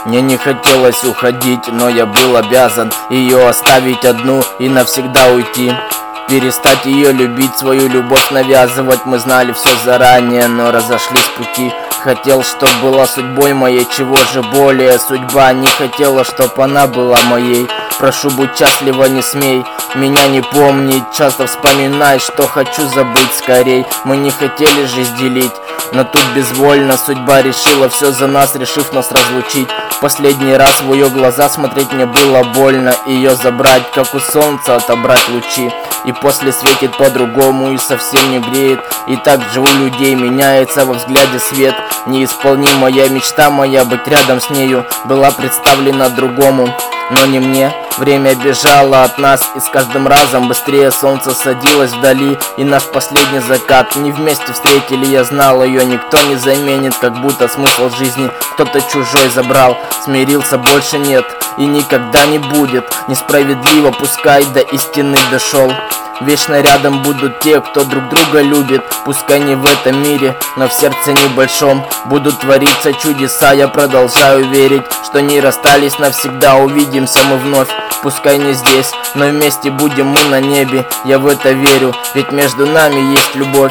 Мне не хотелось уходить, но я был обязан ее оставить одну и навсегда уйти. Перестать ее любить, свою любовь навязывать. Мы знали все заранее, но разошлись пути. Хотел, чтоб была судьбой моей, чего же более. Судьба не хотела, чтоб она была моей. Прошу, будь счастлива, не смей меня не помнить. Часто вспоминай, что хочу забыть скорей. Мы не хотели жизнь делить, но тут безвольно судьба решила все за нас, решив нас разлучить. Последний раз в ее глаза смотреть мне было больно. Ее забрать, как у солнца отобрать лучи. И после светит по-другому и совсем не греет. И так же у людей меняется во взгляде свет. Неисполнимая мечта моя быть рядом с нею была представлена другому, но не мне. Время бежало от нас, и с каждым разом быстрее солнце садилось вдали. И наш последний закат не вместе встретили. Я знал, ее никто не заменит, как будто смысл жизни кто-то чужой забрал. Смирился, больше нет и никогда не будет. Несправедливо, пускай до истины дошел. Вечно рядом будут те, кто друг друга любит. Пускай не в этом мире, но в сердце небольшом будут твориться чудеса. Я продолжаю верить, что не расстались навсегда. Увидимся мы вновь, пускай не здесь, но вместе будем мы на небе. Я в это верю, ведь между нами есть любовь.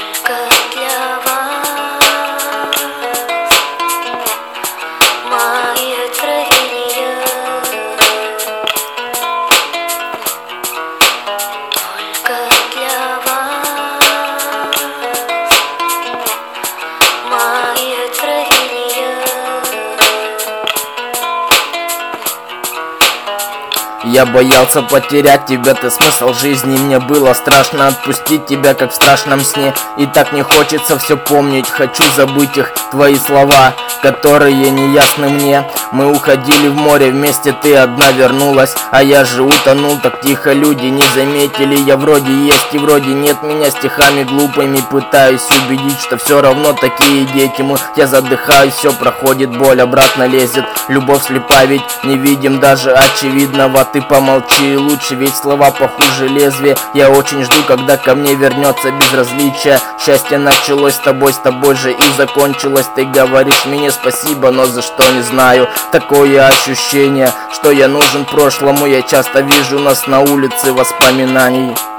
Я боялся потерять тебя, ты смысл жизни. Мне было страшно отпустить тебя, как в страшном сне. И так не хочется все помнить, хочу забыть их, твои слова, которые неясны мне. Мы уходили в море вместе, ты одна вернулась, а я же утонул так тихо, люди не заметили. Я вроде есть и вроде нет, меня стихами глупыми пытаюсь убедить, что все равно такие дети мы. Я задыхаюсь, все проходит, боль обратно лезет. Любовь слепа, ведь не видим даже очевидного. Ты помолчи, лучше, ведь слова похуже лезвия. Я очень жду, когда ко мне вернется безразличие. Счастье началось с тобой же и закончилось. Ты говоришь мне спасибо, но за что не знаю. Такое ощущение, что я нужен прошлому. Я часто вижу нас на улице воспоминаний.